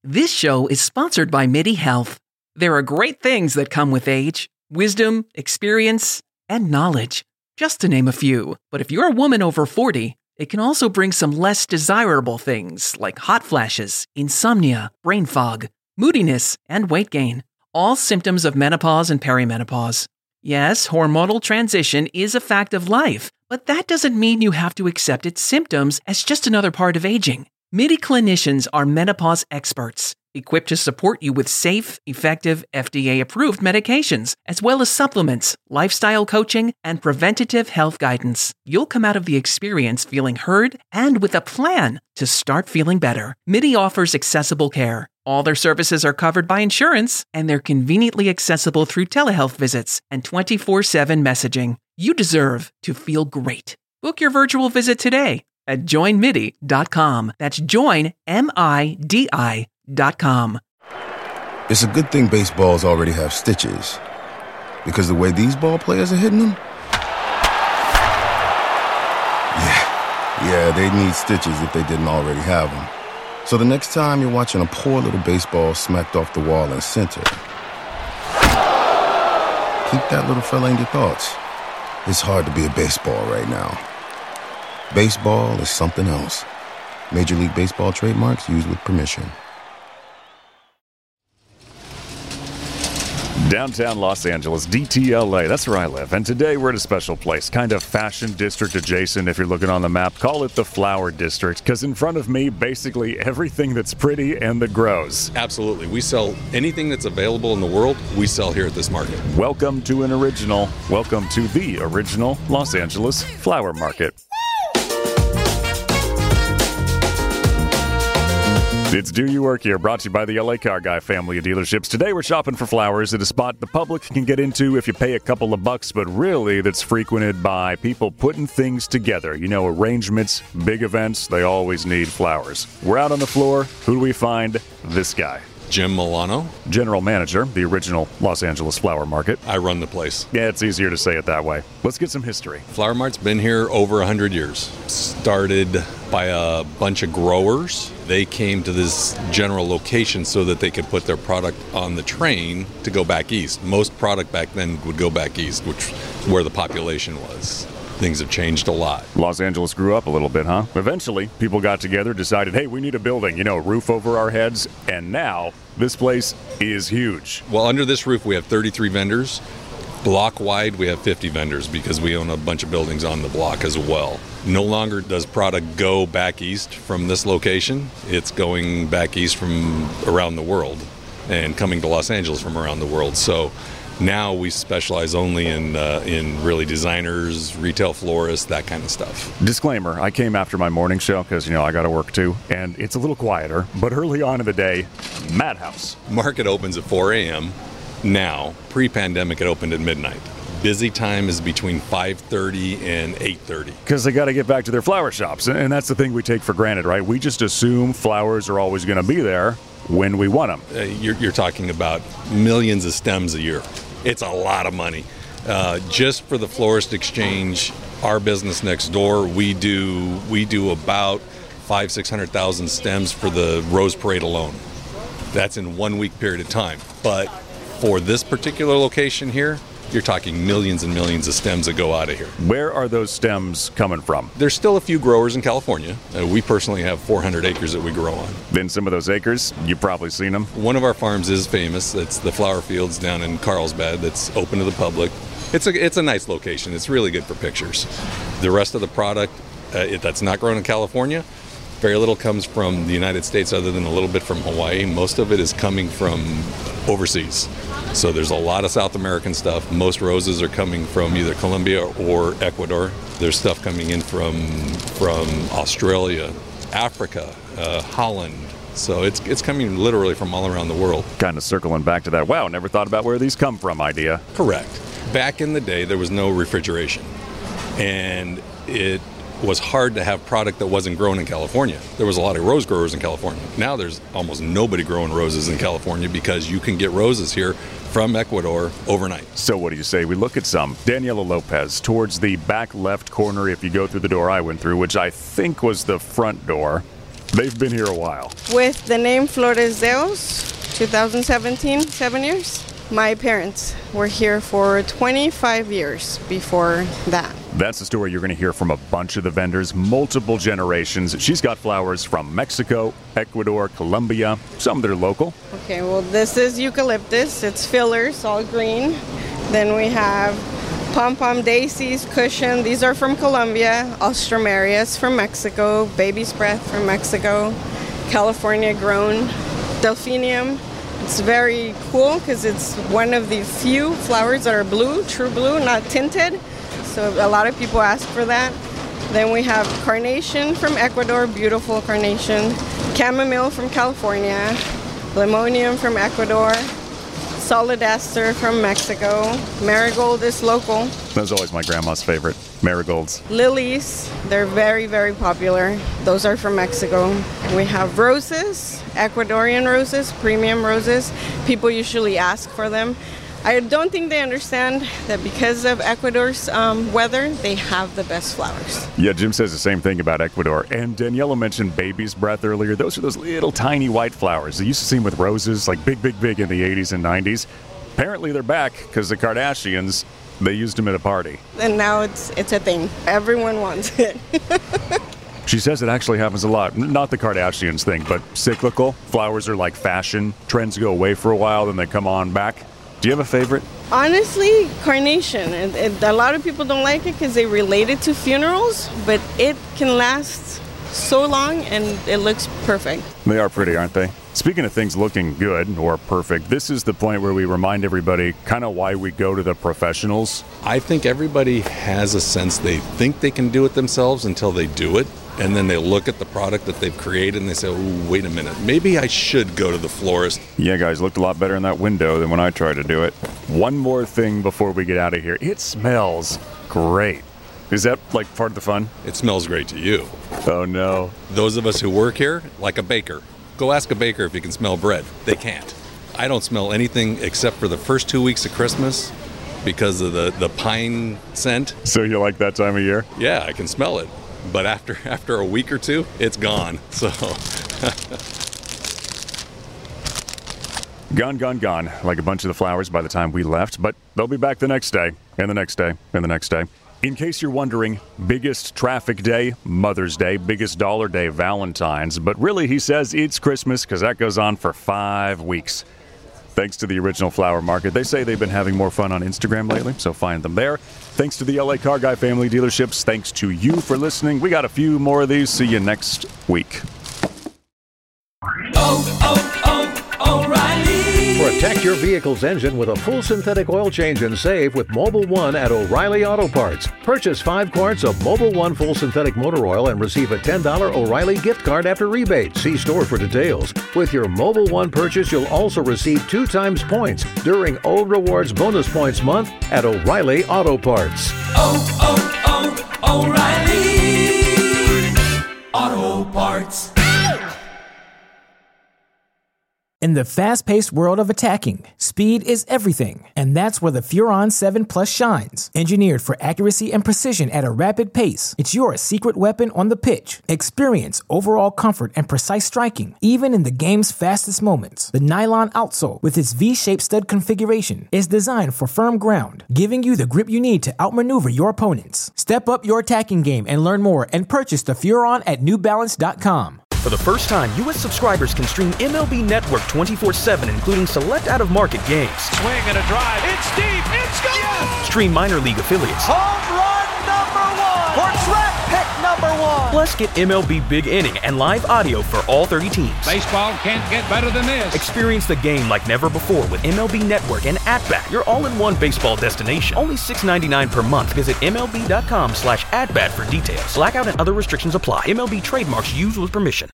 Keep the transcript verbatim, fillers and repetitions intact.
This show is sponsored by MIDI Health. There are great things that come with age: wisdom, experience, and knowledge, just to name a few. But if you're a woman over forty, it can also bring some less desirable things like hot flashes, insomnia, brain fog, moodiness, and weight gain. All symptoms of menopause and perimenopause. Yes, hormonal transition is a fact of life, but that doesn't mean you have to accept its symptoms as just another part of aging. MIDI clinicians are menopause experts, equipped to support you with safe, effective, F D A-approved medications, as well as supplements, lifestyle coaching, and preventative health guidance. You'll come out of the experience feeling heard and with a plan to start feeling better. MIDI offers accessible care. All their services are covered by insurance, and they're conveniently accessible through telehealth visits and twenty-four seven messaging. You deserve to feel great. Book your virtual visit today at join midi dot com. That's join, M I D I dot com. It's a good thing baseballs already have stitches, because the way these ball players are hitting them, yeah, yeah, they need stitches if they didn't already have them. So the next time you're watching a poor little baseball smacked off the wall in center, keep that little fella in your thoughts. It's hard to be a baseball right now. Baseball is something else. Major League Baseball trademarks used with permission. Downtown Los Angeles, D T L A, that's where I live. And today we're at a special place, kind of fashion district adjacent if you're looking on the map. Call it the Flower District, because in front of me, basically everything that's pretty and that grows. Absolutely. We sell anything that's available in the world, we sell here at this market. Welcome to an original, welcome to the original Los Angeles Flower Market. It's Do You Work Here, brought to you by the L A Car Guy family of dealerships. Today we're shopping for flowers at a spot the public can get into if you pay a couple of bucks, but really that's frequented by people putting things together. You know, arrangements, big events, they always need flowers. We're out on the floor. Who do we find? This guy. Jim Milano. General manager, the original Los Angeles Flower Market. I run the place. Yeah, it's easier to say it that way. Let's get some history. Flower Mart's been here over one hundred years. Started by a bunch of growers. They came to this general location so that they could put their product on the train to go back east. Most product back then would go back east, which is where the population was. Things have changed a lot. Los Angeles grew up a little bit, huh? Eventually, people got together, decided, hey, we need a building, you know, a roof over our heads, and now this place is huge. Well, under this roof, we have thirty-three vendors. Block wide, we have fifty vendors because we own a bunch of buildings on the block as well. No longer does product go back east from this location. It's going back east from around the world and coming to Los Angeles from around the world. So now we specialize only in uh, in really designers, retail florists, that kind of stuff. Disclaimer, I came after my morning show because, you know, I got to work too, and it's a little quieter, but early on in the day, madhouse. Market opens at four a.m. now. Pre-pandemic, it opened at midnight. Busy time is between five thirty and eight thirty. Because they got to get back to their flower shops, and that's the thing we take for granted, right? We just assume flowers are always going to be there when we want them. Uh, you're, you're talking about millions of stems a year. It's a lot of money. Uh, just for the florist exchange, our business next door, we do we do about five, six hundred thousand stems for the Rose Parade alone. That's in one week period of time. But for this particular location here, you're talking millions and millions of stems that go out of here. Where are those stems coming from? There's still a few growers in California. Uh, we personally have four hundred acres that we grow on. Then some of those acres, you've probably seen them. One of our farms is famous. It's the Flower Fields down in Carlsbad that's open to the public. It's a it's a nice location. It's really good for pictures. The rest of the product uh, it, that's not grown in California, very little comes from the United States other than a little bit from Hawaii. Most of it is coming from overseas. So there's a lot of South American stuff. Most roses are coming from either Colombia or Ecuador. There's stuff coming in from from Australia, Africa, uh, Holland. So it's it's coming literally from all around the world. Kind of circling back to that, wow, never thought about where these come from idea. Correct. Back in the day, there was no refrigeration. And it was hard to have product that wasn't grown in California. There was a lot of rose growers in California. Now there's almost nobody growing roses in California because you can get roses here from Ecuador overnight. So what do you say we look at some? Daniela Lopez, towards the back left corner if you go through the door I went through, which I think was the front door. They've been here a while. With the name Flores Deos, twenty seventeen, seven years. My parents were here for twenty-five years before that. That's the story you're going to hear from a bunch of the vendors, multiple generations. She's got flowers from Mexico, Ecuador, Colombia, some that are local. Okay, well, this is eucalyptus. It's fillers, all green. Then we have pom-pom daisies, cushion. These are from Colombia. Alstromerias from Mexico. Baby's breath from Mexico. California grown. Delphinium. It's very cool because it's one of the few flowers that are blue, true blue, not tinted. So a lot of people ask for that. Then we have carnation from Ecuador, beautiful carnation. Chamomile from California. Limonium from Ecuador. Solidaster from Mexico. Marigold is local. That's always my grandma's favorite, marigolds. Lilies, they're very, very popular. Those are from Mexico. We have roses, Ecuadorian roses, premium roses. People usually ask for them. I don't think they understand that because of Ecuador's um, weather, they have the best flowers. Yeah, Jim says the same thing about Ecuador. And Daniela mentioned baby's breath earlier. Those are those little tiny white flowers. They used to see them with roses, like big, big, big in the eighties and nineties. Apparently they're back because the Kardashians, they used them at a party. And now it's it's a thing. Everyone wants it. She says it actually happens a lot. Not the Kardashians thing, but cyclical. Flowers are like fashion. Trends go away for a while, then they come on back. Do you have a favorite? Honestly, carnation. And, and a lot of people don't like it because they relate it to funerals, but it can last so long and it looks perfect. They are pretty, aren't they? Speaking of things looking good or perfect, this is the point where we remind everybody kind of why we go to the professionals. I think everybody has a sense they think they can do it themselves until they do it. And then they look at the product that they've created and they say, oh, wait a minute, maybe I should go to the florist. Yeah, guys, looked a lot better in that window than when I tried to do it. One more thing before we get out of here. It smells great. Is that like part of the fun? It smells great to you. Oh, no. Those of us who work here, like a baker. Go ask a baker if he can smell bread. They can't. I don't smell anything except for the first two weeks of Christmas because of the, the pine scent. So you like that time of year? Yeah, I can smell it. But after after a week or two, it's gone. So gone, gone, gone, like a bunch of the flowers by the time we left. But they'll be back the next day, and the next day, and the next day. In case you're wondering, biggest traffic day, Mother's Day, biggest dollar day, Valentine's. But really, he says it's Christmas because that goes on for five weeks. Thanks to the Original Flower Market. They say they've been having more fun on Instagram lately, so find them there. Thanks to the L A Car Guy family dealerships. Thanks to you for listening. We got a few more of these. See you next week. Oh, oh, oh, O'Reilly. Protect your vehicle's engine with a full synthetic oil change and save with Mobil one at O'Reilly Auto Parts. Purchase five quarts of Mobil one full synthetic motor oil and receive a ten dollars O'Reilly gift card after rebate. See store for details. With your Mobil one purchase, you'll also receive two times points during O Rewards Bonus Points Month at O'Reilly Auto Parts. Oh, oh, oh, O'Reilly Auto Parts. In the fast-paced world of attacking, speed is everything, and that's where the Furon seven Plus shines. Engineered for accuracy and precision at a rapid pace, it's your secret weapon on the pitch. Experience overall comfort and precise striking, even in the game's fastest moments. The nylon outsole, with its V-shaped stud configuration, is designed for firm ground, giving you the grip you need to outmaneuver your opponents. Step up your attacking game and learn more and purchase the Furon at New Balance dot com. For the first time, U S subscribers can stream M L B Network twenty-four seven, including select out-of-market games. Swing and a drive. It's deep. It's gone. Yes. Stream minor league affiliates. Home run number one. Or draft pick number one. Plus, get M L B Big Inning and live audio for all thirty teams. Baseball can't get better than this. Experience the game like never before with M L B Network and At-Bat, your all-in-one baseball destination. Only six dollars and ninety-nine cents per month. Visit M L B dot com slash at bat for details. Blackout and other restrictions apply. M L B trademarks used with permission.